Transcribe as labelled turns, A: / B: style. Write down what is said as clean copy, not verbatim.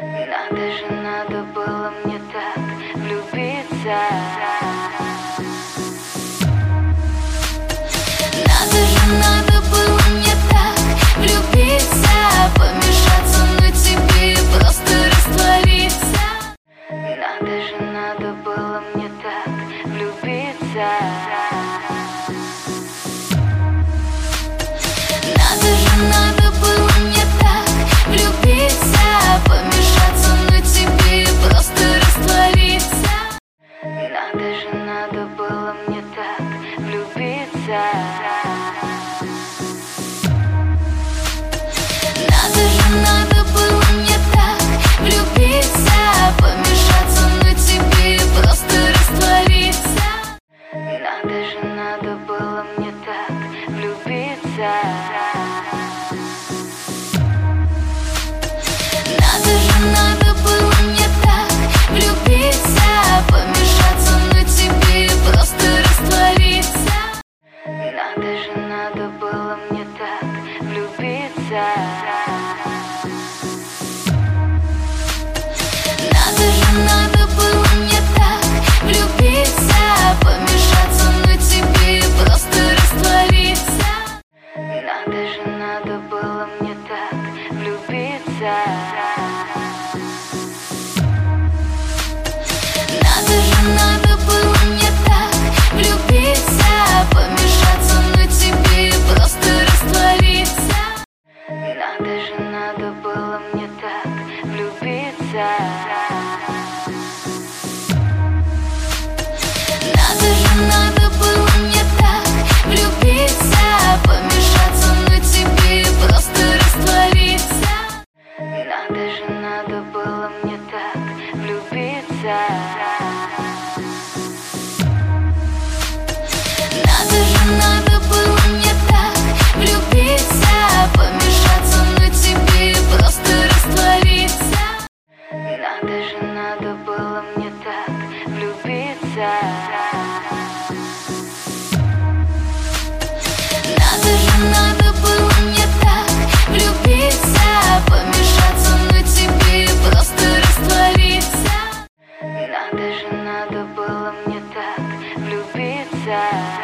A: Надо же, надо было мне так влюбиться. Надо же, надо было мне так влюбиться, помешаться на тебе, просто раствориться. Надо же, надо было мне так влюбиться. Надо же, надо было мне так влюбиться, помешаться на тебе, просто раствориться. Надо же, надо было мне так влюбиться. Надо же, надо было мне так влюбиться, помешаться на тебе, просто раствориться. Надо же, надо было мне так влюбиться. Надо же, надо было мне так влюбиться, помешаться на тебе, просто раствориться. Надо же, надо было мне так влюбиться. Надо же, надо было мне так влюбиться, помешаться на тебе, просто раствориться. Надо же, надо было мне так влюбиться. Надо же, надо было мне так влюбиться, помешаться на тебе, просто раствориться. Надо же, надо было мне так влюбиться. Надо же, надо было мне так влюбиться, помешаться на тебе, просто раствориться. Надо же, надо было мне так влюбиться. Надо же, надо было мне так влюбиться, помешаться на тебе, просто раствориться. Надо же, надо было мне так влюбиться. Надо же, надо было мне так влюбиться, помешаться на тебе, просто раствориться. Надо же, надо было мне так влюбиться.